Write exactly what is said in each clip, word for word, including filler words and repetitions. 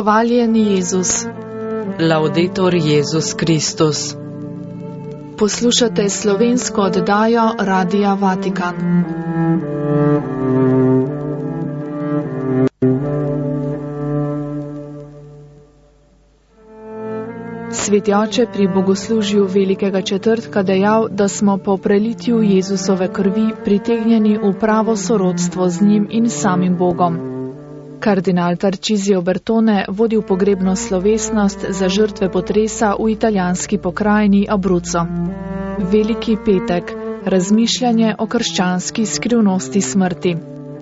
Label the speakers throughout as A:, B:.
A: Hvaljen Jezus.
B: Laudetur Jezus Kristus.
A: Poslušate slovensko oddajo Radia Vatikan. Sveti oče pri bogoslužju velikega četrtka dejal, da smo po prelitju Jezusove krvi pritegnjeni v pravo sorodstvo z njim in samim Bogom. Kardinal Tarcisio Bertone vodil pogrebno slovesnost za žrtve potresa v italijanski pokrajini Abruzzo. Veliki petek, razmišljanje o krščanski skrivnosti smrti.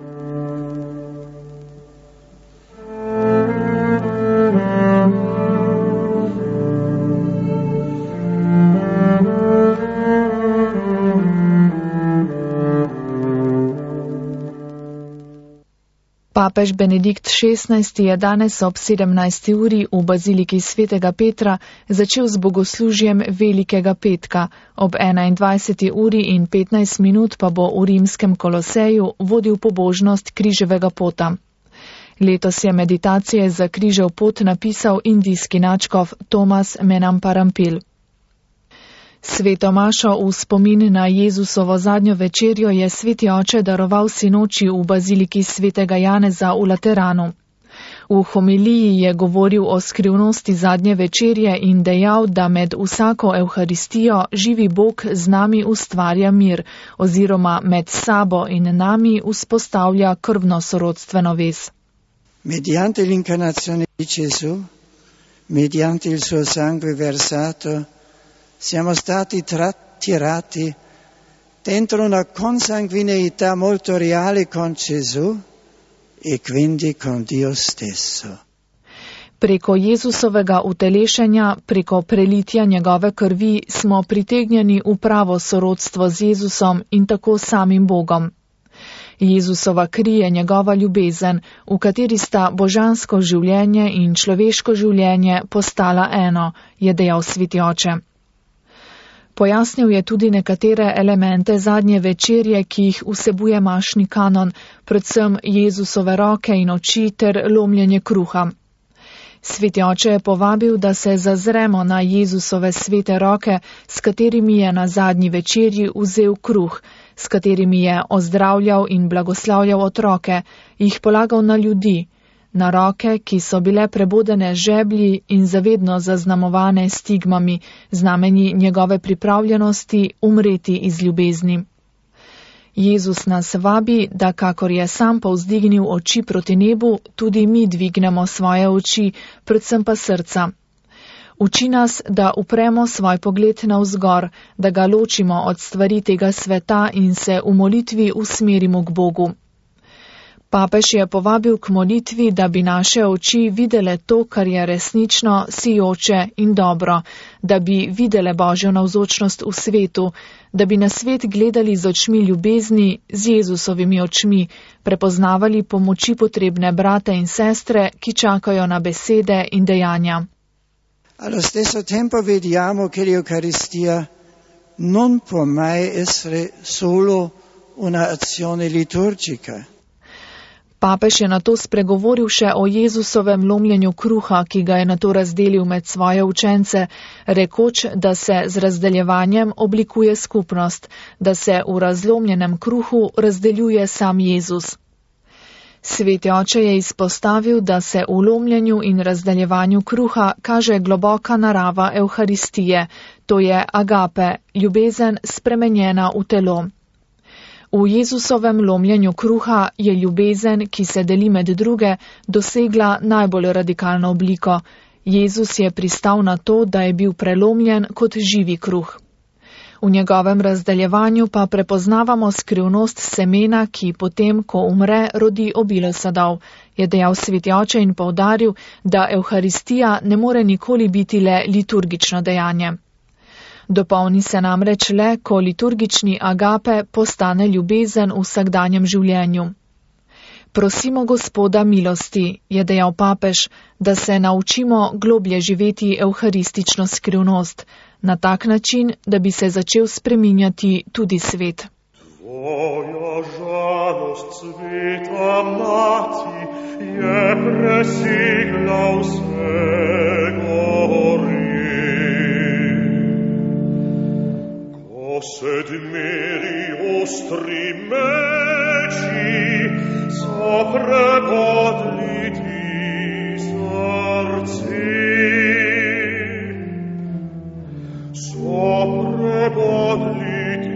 A: Papež Benedikt šestnajsti je danes ob sedemnajsti uri v baziliki svetega Petra začel z bogoslužjem velikega petka, ob enaindvajseti uri in petnajst minut pa bo v rimskem Koloseju vodil pobožnost križevega pota. Letos je meditacije za križev pot napisal indijski nadškof Tomas Menamparampil. Sveto mašo v spomin na Jezusovo zadnjo večerjo je sveti oče daroval sinoči v baziliki svetega Janeza v Lateranu. V homiliji je govoril o skrivnosti zadnje večerje in dejal, da med vsako evharistijo živi Bog z nami ustvarja mir oziroma med sabo in nami vzpostavlja krvno sorodstveno vez.
C: Mediante l'incarnazione di Gesù, mediante il suo sangue versato, siamo stati tirati dentro una consanguineità molto reale con Gesù e quindi con Dio stesso.
A: Preko Jezusovega utelešenja, preko prelitja njegove krvi smo pritegnjeni v pravo sorodstvo z Jezusom in tako samim Bogom. Jezusova kri je njegova ljubezen, v kateri sta božansko življenje in človeško življenje postala eno, je dejal sveti oče. Pojasnil je tudi nekatere elemente zadnje večerje, ki jih vsebuje mašni kanon, predvsem Jezusove roke in oči ter lomljenje kruha. Sveti oče je povabil, da se zazremo na Jezusove svete roke, s katerimi je na zadnji večerji vzel kruh, s katerimi je ozdravljal in blagoslavljal otroke, jih polagal na ljudi, na roke, ki so bile prebodene žeblji in zavedno zaznamovane stigmami, znamenji njegove pripravljenosti umreti iz ljubezni. Jezus nas vabi, da kakor je sam povzdignil oči proti nebu, tudi mi dvignemo svoje oči, predvsem pa srca. Uči nas, da upremo svoj pogled navzgor, da ga ločimo od stvari tega sveta in se v molitvi usmerimo k Bogu. Papež je povabil k molitvi, da bi naše oči videle to, kar je resnično, sijoče in dobro, da bi videle Božjo navzočnost v svetu, da bi na svet gledali z očmi ljubezni, z Jezusovimi očmi, prepoznavali pomoči potrebne brate in sestre, ki čakajo na besede in dejanja.
C: Allo stesso tempo vediamo che l'Eucaristia non può mai essere solo una azione liturgica.
A: Papež je nato spregovoril še o Jezusovem lomljenju kruha, ki ga je nato razdelil med svoje učence, rekoč, da se z razdeljevanjem oblikuje skupnost, da se v razlomljenem kruhu razdeljuje sam Jezus. Sveti oče je izpostavil, da se v lomljenju in razdeljevanju kruha kaže globoka narava evharistije, to je agape, ljubezen spremenjena v telo. V Jezusovem lomljenju kruha je ljubezen, ki se deli med druge, dosegla najbolj radikalno obliko. Jezus je pristal na to, da je bil prelomljen kot živi kruh. V njegovem razdeljevanju pa prepoznavamo skrivnost semena, ki potem, ko umre, rodi obilo sadov, je dejal sveti oče in poudaril, da evharistija ne more nikoli biti le liturgično dejanje. Dopolni se namreč le, ko liturgični agape postane ljubezen v vsakdanjem življenju. Prosimo Gospoda milosti, je dejal papež, da se naučimo globlje živeti evharistično skrivnost, na tak način, da bi se začel spreminjati tudi svet.
D: Tvoja žalost, sveta mati, je presegla vse gore. Ko se dmeri ostri meči, so prebodli ti srce. So prebodli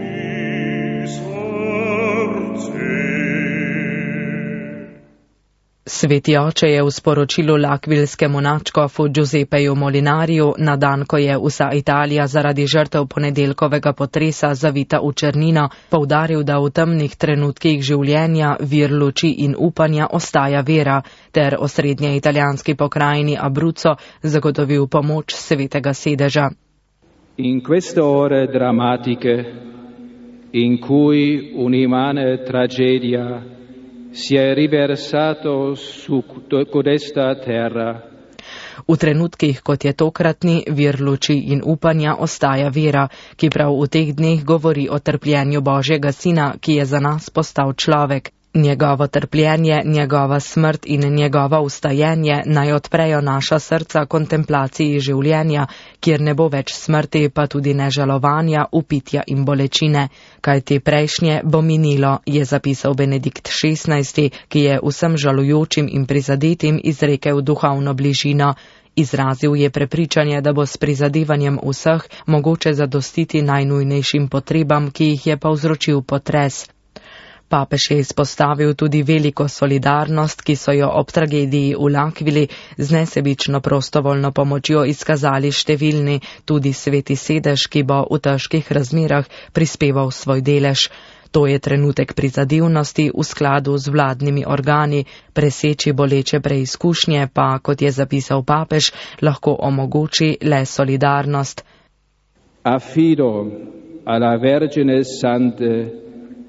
B: Sveti oče je v sporočilu lakvilskemu nadškofu Giuseppeju Molinariju na dan, ko je vsa Italija zaradi žrtev ponedeljkovega potresa zavita v črnino, poudaril, da v temnih trenutkih življenja vir luči in upanja ostaja vera, ter osrednje italijanski pokrajini Abruzzo zagotovil pomoč svetega sedeža.
E: In queste ore drammatiche, in cui un'imane tragedia si è riversato su codesta terra.
B: V trenutkih, kot je tokratni, vir luči in upanja ostaja vera, ki prav v teh dneh govori o trpljenju Božjega Sina, ki je za nas postal človek. Njegovo trpljenje, njegova smrt in njegovo vstajenje naj odprejo naša srca kontemplaciji življenja, kjer ne bo več smrti, pa tudi ne žalovanja, upitja in bolečine. Kaj te prejšnje bo minilo, je zapisal Benedikt šestnajsti, ki je vsem žalujočim in prizadetim izrekel duhovno bližino. Izrazil je prepričanje, da bo s prizadevanjem vseh mogoče zadostiti najnujnejšim potrebam, ki jih je povzročil potres. Papež je izpostavil tudi veliko solidarnost, ki so jo ob tragediji v L'Aquili z nesebično prostovoljno pomočjo izkazali številni, tudi sveti sedež, ki bo v težkih razmerah prispeval svoj delež. To je trenutek prizadevnosti v skladu z vladnimi organi, preseči boleče preizkušnje pa, kot je zapisal papež, lahko omogoči le solidarnost.
E: Affido alla Vergine Sante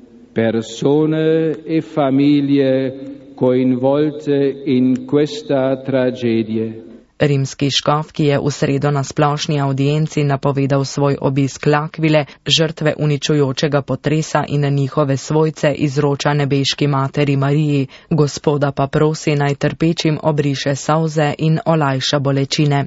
E: persone e famiglie coinvolte in questa tragedie.
B: Rimski škof, ki je v sredo na splošni audienci napovedal svoj obisk L'Aquile, žrtve uničujočega potresa in njihove svojce izroča nebeški materi Mariji, Gospoda pa prosi naj trpečim obriše solze in olajša bolečine.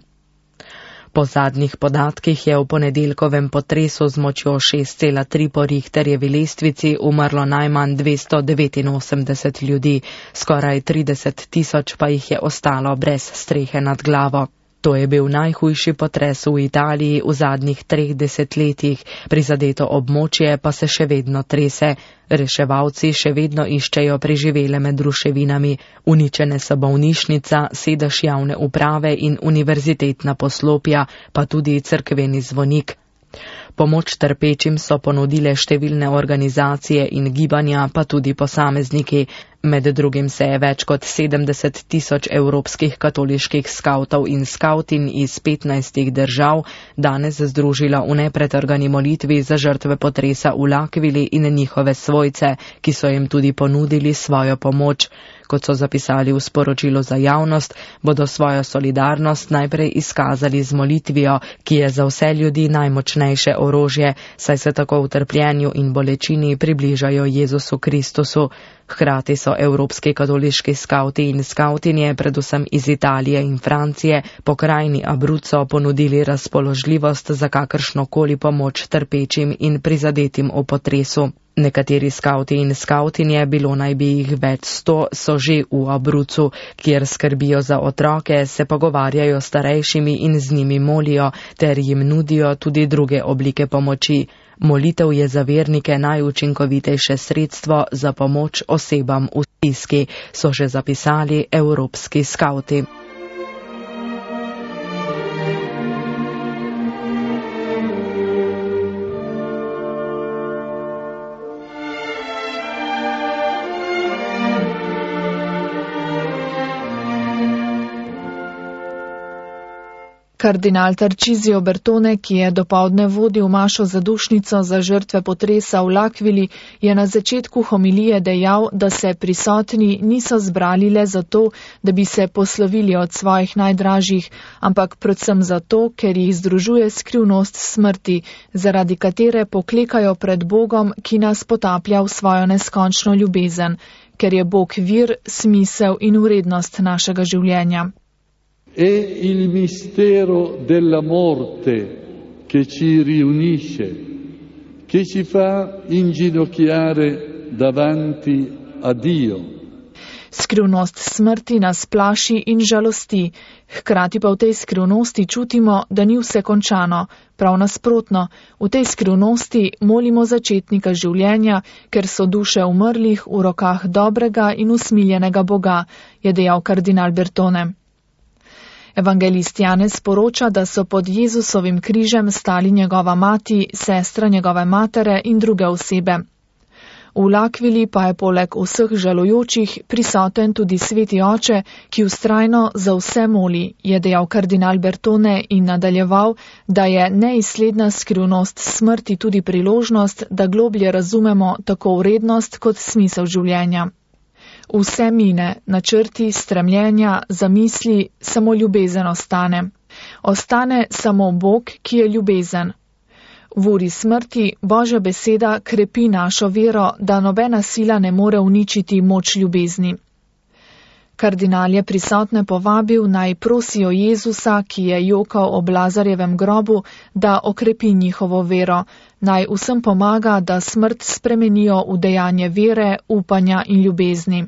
B: Po zadnjih podatkih je v ponedeljkovem potresu z močjo šest cela tri po Richterjevi lestvici umrlo najmanj dvesto devetinosemdeset ljudi, skoraj trideset tisoč pa jih je ostalo brez strehe nad glavo. To je bil najhujši potres v Italiji v zadnjih treh desetletjih, prizadeto območje pa se še vedno trese. Reševalci še vedno iščejo preživele med ruševinami, uničene so bolnišnica, sedež javne uprave in univerzitetna poslopja, pa tudi cerkveni zvonik. Pomoč trpečim so ponudile številne organizacije in gibanja, pa tudi posamezniki. Med drugim se je več kot sedemdeset tisoč evropskih katoliških skavtov in skavtin iz petnajstih držav danes združila v nepretrgani molitvi za žrtve potresa v L'Aquili in njihove svojce, ki so jim tudi ponudili svojo pomoč. Kot so zapisali v sporočilu za javnost, bodo svojo solidarnost najprej izkazali z molitvijo, ki je za vse ljudi najmočnejše orožje, saj se tako v trpljenju in bolečini približajo Jezusu Kristusu. Hkrati so evropski katoliški skavti in skavtinje, predvsem iz Italije in Francije, pokrajini Abruzzo ponudili razpoložljivost za kakršnokoli pomoč trpečim in prizadetim v potresu. Nekateri skavti in skavtinje, bilo naj bi jih več sto, so že v Abruzzu, kjer skrbijo za otroke, se pogovarjajo s starejšimi in z njimi molijo, ter jim nudijo tudi druge oblike pomoči. Molitev je za vernike najučinkovitejše sredstvo za pomoč osebam v stiski, so že zapisali evropski skavti.
A: Kardinal Tarcisio Bertone, ki je dopoldne vodil mašo zadušnico za žrtve potresa v L'Aquili, je na začetku homilije dejal, da se prisotni niso zbrali le zato, da bi se poslovili od svojih najdražjih, ampak predvsem zato, ker jih združuje skrivnost smrti, zaradi katere poklekajo pred Bogom, ki nas potaplja v svojo neskončno ljubezen, ker je Bog vir, smisel in vrednost našega življenja.
F: È il mistero della morte che ci riunisce, che ci fa inginocchiare davanti a Dio.
A: Skrivnost smrti nas plaši in žalosti, hkrati pa v tej skrivnosti čutimo, da ni vse končano. Prav nasprotno, v tej skrivnosti molimo začetnika življenja, ker so duše umrlih v rokah dobrega in usmiljenega Boga, je dejal kardinal Bertone. Evangelist Janez poroča, da so pod Jezusovim križem stali njegova mati, sestra njegove matere in druge osebe. V L'Aquili pa je poleg vseh žalujočih prisoten tudi sveti oče, ki vztrajno za vse moli, je dejal kardinal Bertone in nadaljeval, da je neizsledna skrivnost smrti tudi priložnost, da globlje razumemo tako vrednost kot smisel življenja. Vse mine, načrti, stremljenja, zamisli, samo ljubezen ostane. Ostane samo Bog, ki je ljubezen. V uri smrti Božja beseda krepi našo vero, da nobena sila ne more uničiti moč ljubezni. Kardinal je prisotne povabil, naj prosijo Jezusa, ki je jokal ob Lazarjevem grobu, da okrepi njihovo vero, naj vsem pomaga, da smrt spremenijo v dejanje vere, upanja in ljubezni.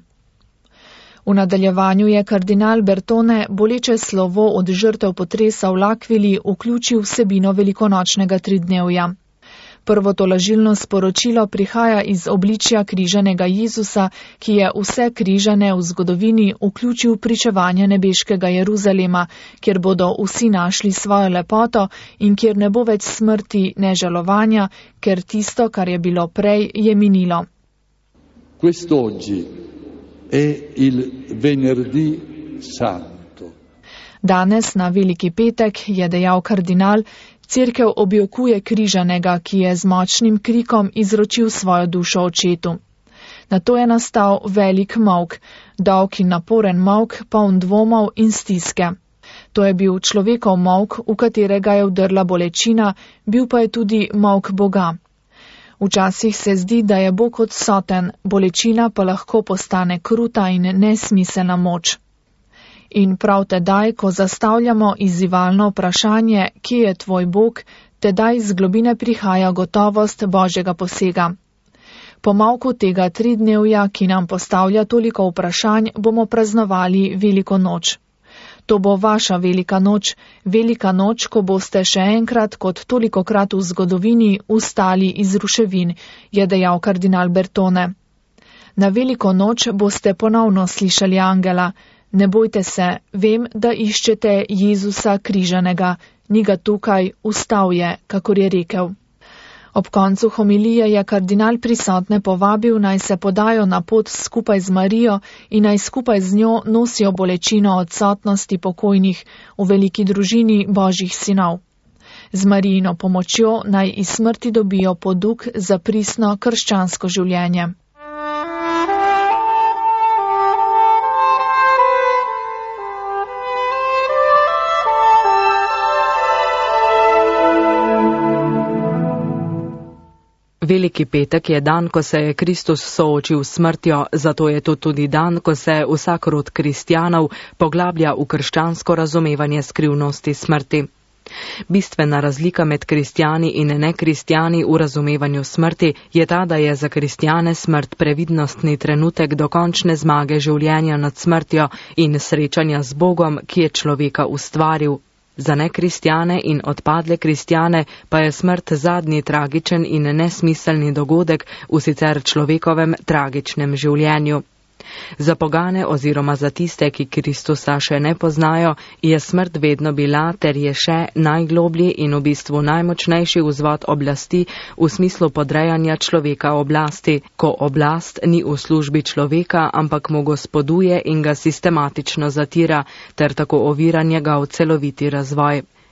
A: V nadaljevanju je kardinal Bertone boleče slovo od žrtev potresa v L'Aquili vključil vsebino velikonočnega tridnevja. Prvo tolažilno sporočilo prihaja iz obličja križanega Jezusa, ki je vse križane v zgodovini vključil pričevanje nebeškega Jeruzalema, kjer bodo vsi našli svojo lepoto in kjer ne bo več smrti, ne žalovanja, ker tisto, kar je bilo prej, je minilo.
F: Quest'oggi è il venerdì santo.
A: Danes na Veliki petek, je dejal kardinal, cerkev objokuje križanega, ki je z močnim krikom izročil svojo dušo očetu. Nato je nastal velik molk, dolg in naporen molk, poln dvomov in stiske. To je bil človekov molk, v katerega je vdrla bolečina, bil pa je tudi molk Boga. Včasih se zdi, da je Bog odsoten, bolečina pa lahko postane kruta in nesmiselna moč. In prav tedaj, ko zastavljamo izzivalno vprašanje, kje je tvoj Bog, tedaj z globine prihaja gotovost Božjega posega. Po molku tega tridnevja, ki nam postavlja toliko vprašanj, bomo praznovali veliko noč. To bo vaša velika noč, velika noč, ko boste še enkrat kot tolikokrat v zgodovini vstali iz ruševin, je dejal kardinal Bertone. Na veliko noč boste ponovno slišali angela. Ne bojte se, vem, da iščete Jezusa križanega, ni ga tukaj, vstal je, kakor je rekel. Ob koncu homilije je kardinal prisotne povabil, naj se podajo na pot skupaj z Marijo in naj skupaj z njo nosijo bolečino odsotnosti pokojnih v veliki družini Božjih sinov. Z Marijino pomočjo naj iz smrti dobijo poduk za pristno krščansko življenje.
B: Veliki petek je dan, ko se je Kristus soočil s smrtjo, zato je to tudi dan, ko se vsak rod kristjanov poglablja v krščansko razumevanje skrivnosti smrti. Bistvena razlika med kristjani in nekristjani v razumevanju smrti je ta, da je za kristjane smrt previdnostni trenutek dokončne zmage življenja nad smrtjo in srečanja z Bogom, ki je človeka ustvaril. Za nekristjane in odpadle kristjane pa je smrt zadnji tragičen in nesmiselni dogodek v sicer človekovem tragičnem življenju. Za pogane oziroma za tiste, ki Kristusa še ne poznajo, je smrt vedno bila ter je še najgloblji in v bistvu najmočnejši vzvod oblasti v smislu podrejanja človeka oblasti, ko oblast ni v službi človeka, ampak mu gospoduje in ga sistematično zatira ter tako ovira njegov celoviti razvoj.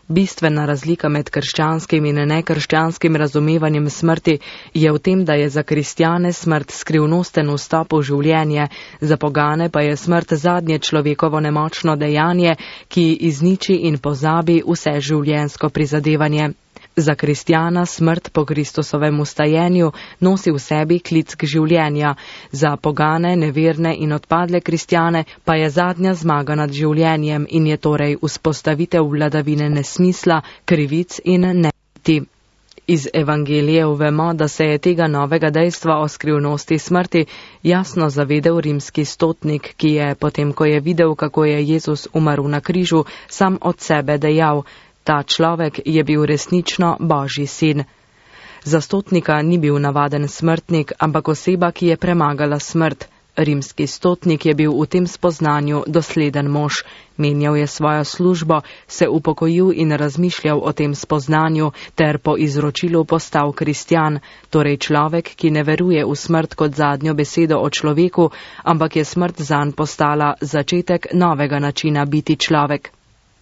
B: Bistvena razlika med krščanskim in nekrščanskim razumevanjem smrti je v tem, da je za kristjane smrt skrivnosten vstop v življenje, za pogane pa je smrt zadnje človekovo nemočno dejanje, ki izniči in pozabi vse življenjsko prizadevanje. Za kristjana smrt po Kristusovem vstajenju nosi v sebi klic k življenja, za pogane, neverne in odpadle kristjane pa je zadnja zmaga nad življenjem in je torej vzpostavitev vladavine nesmisla, krivic in neiti. Iz evangelijev vemo, da se je tega novega dejstva o skrivnosti smrti jasno zavedel rimski stotnik, ki je, potem ko je videl, kako je Jezus umrl na križu, sam od sebe dejal: ta človek je bil resnično Božji sin. Za stotnika ni bil navaden smrtnik, ampak oseba, ki je premagala smrt. Rimski stotnik je bil v tem spoznanju dosleden mož. Menjal je svojo službo, se upokojil in razmišljal o tem spoznanju ter po izročilu postal kristjan, torej človek, ki ne veruje v smrt kot zadnjo besedo o človeku, ampak je smrt zanj postala začetek novega načina biti človek.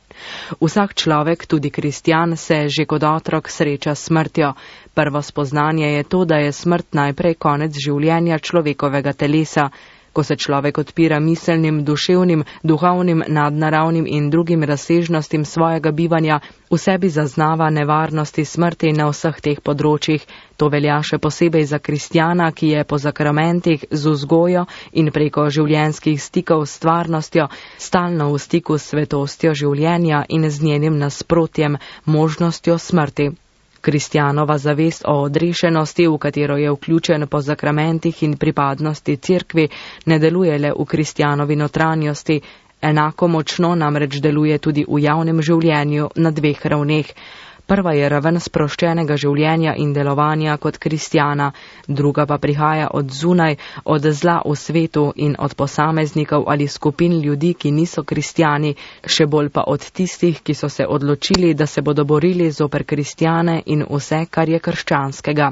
B: Vsak človek, tudi kristjan, se že kot otrok sreča s smrtjo. Prvo spoznanje je to, da je smrt najprej konec življenja človekovega telesa. Ko se človek odpira miselnim, duševnim, duhovnim, nadnaravnim in drugim razsežnostim svojega bivanja, v sebi zaznava nevarnosti smrti na vseh teh področjih. To velja še posebej za kristjana, ki je po zakramentih, z vzgojo in preko življenjskih stikov s stvarnostjo stalno v stiku s svetostjo življenja in z njenim nasprotjem, možnostjo smrti. Kristjanova zavest o odrešenosti, v katero je vključen po zakramentih in pripadnosti cerkvi, ne deluje le v kristjanovi notranjosti, enako močno namreč deluje tudi v javnem življenju na dveh ravneh. Prva je raven sproščenega življenja in delovanja kot kristjana, druga pa prihaja od zunaj, od zla v svetu in od posameznikov ali skupin ljudi, ki niso kristjani, še bolj pa od tistih, ki so se odločili, da se bodo borili zoper kristjane in vse, kar je krščanskega.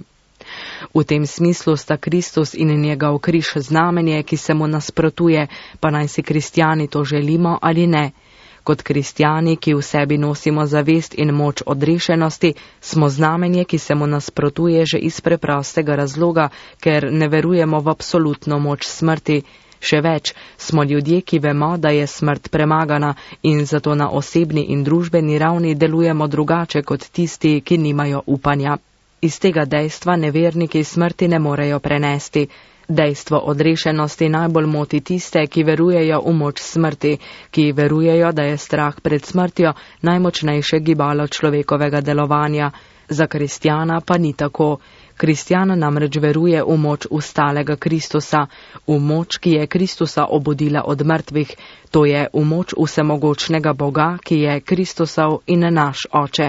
B: V tem smislu sta Kristus in njegov križ znamenje, ki se mu nasprotuje, pa naj si kristjani to želimo ali ne. Kot kristjani, ki v sebi nosimo zavest in moč odrešenosti, smo znamenje, ki se mu nasprotuje že iz preprostega razloga, ker ne verujemo v absolutno moč smrti. Še več, smo ljudje, ki vemo, da je smrt premagana in zato na osebni in družbeni ravni delujemo drugače kot tisti, ki nimajo upanja. Iz tega dejstva neverniki smrti ne morejo prenesti. Dejstvo odrešenosti najbolj moti tiste, ki verujejo v moč smrti, ki verujejo, da je strah pred smrtjo najmočnejše gibalo človekovega delovanja. Za kristjana pa ni tako. Kristjan namreč veruje v moč ustalega Kristusa, v moč, ki je Kristusa obudila od mrtvih, to je v moč vsemogočnega Boga, ki je Kristusov in naš Oče.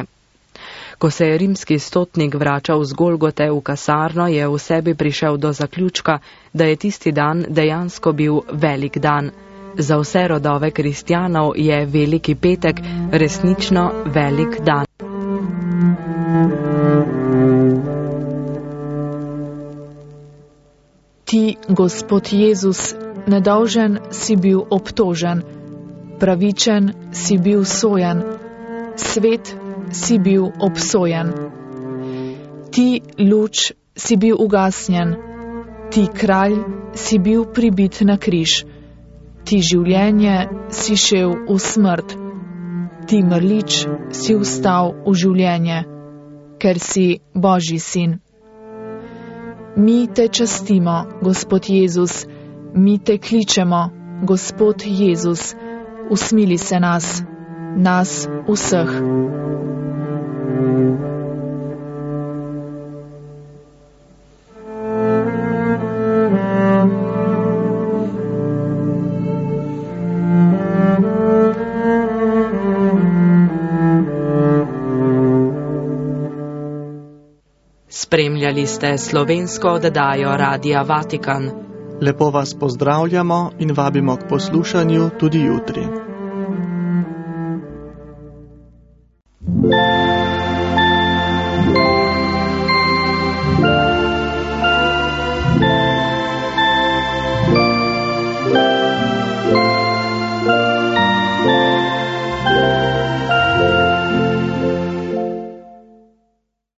B: Ko se je rimski stotnik vračal z Golgote v kasarno, je v sebi prišel do zaključka, da je tisti dan dejansko bil velik dan. Za vse rodove kristjanov je veliki petek resnično velik dan.
A: Ti, Gospod Jezus, nedolžen si bil obtožen, pravičen si bil sojen, svet si bil obsojen. Ti, luč, si bil ugasnjen, ti, kralj, si bil pribit na križ, ti, življenje, si šel v smrt, ti, mrlič, si vstal v življenje, ker si Božji sin. Mi te častimo, Gospod Jezus, mi te kličemo, Gospod Jezus, usmili se nas, nas vseh.
B: Spremljali ste slovensko oddajo Radia Vatikan.
G: Lepo vas pozdravljamo in vabimo k poslušanju tudi jutri.